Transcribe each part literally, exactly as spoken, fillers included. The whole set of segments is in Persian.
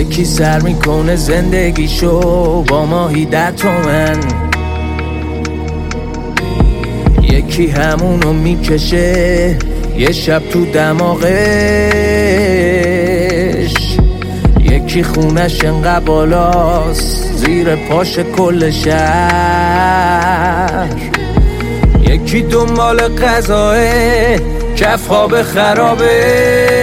یکی سر میکنه زندگیشو با ماهی در تومن، یکی همونو میکشه یه شب تو دماغش، یکی خونش انقدر بالاست زیر پاش کل شهر، یکی دنبال غذاه کف خواب خرابه،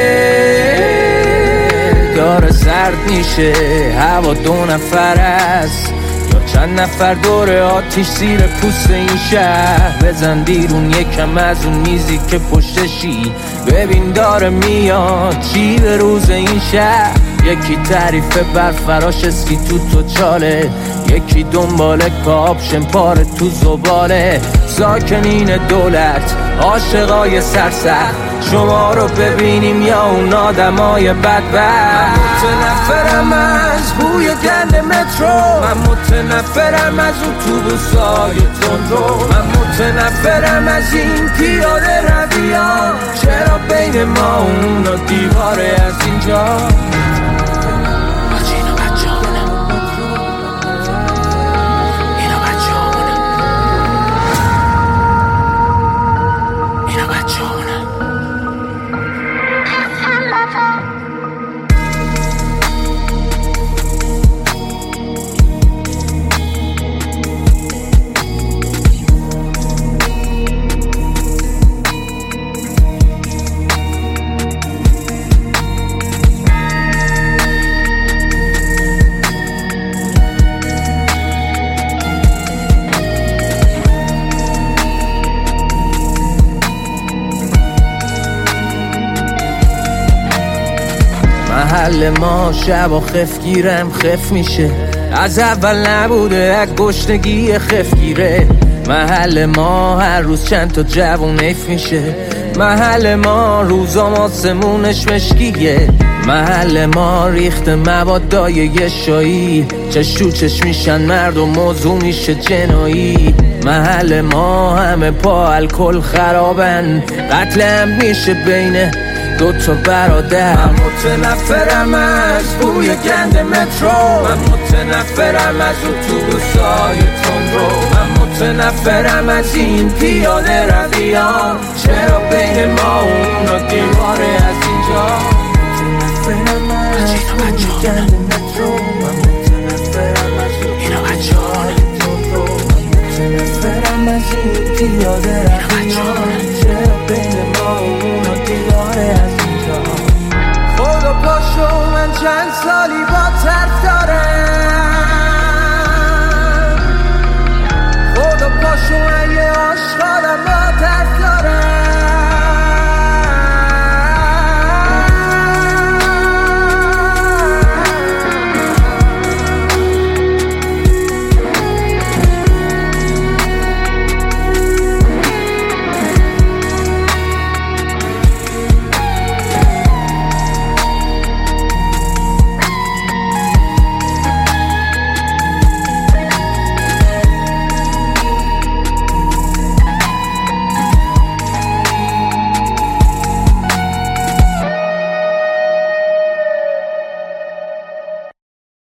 داره سرد میشه هوا دو نفر است یا چند نفر دور آتیش زیر پوست این شهر. بزن بیرون یکم از اون میزی که پشتشی، ببین داره میاد چی به روز این شهر. یکی تعریف بر فراش اسکی تو تو چاله، یکی دنبال کاپشن پاره تو زباله. ساکنین دولت عاشقای سرسخت، شما رو ببینیم یا اون آدمای بدبخت. متنفرم از بوی گند مترو، من متنفرم از اتوبوسای تندرو، من متنفرم از این پیاده رویان. چرا بین ما اونا دیواره از اینجا؟ محل ما شب و خف گیرم خف میشه، از اول نبوده از گشنگی خف گیره. محل ما هر روز چند تا جوون ایف میشه، محل ما روزا آسمونش مشکیه. محل ما ریخت موادای یه شایی، چش تو چش میشن مرد و موضوع میشه جنایی. محل ما همه پا الکل خرابن، قتلم میشه بین دو تا برادر. من متنفرم از بوی گند مترو، من متنفرم از اتوبوسای تندرو، من متنفرم از این پیاده رویان. چرا بین ما اونا دیواره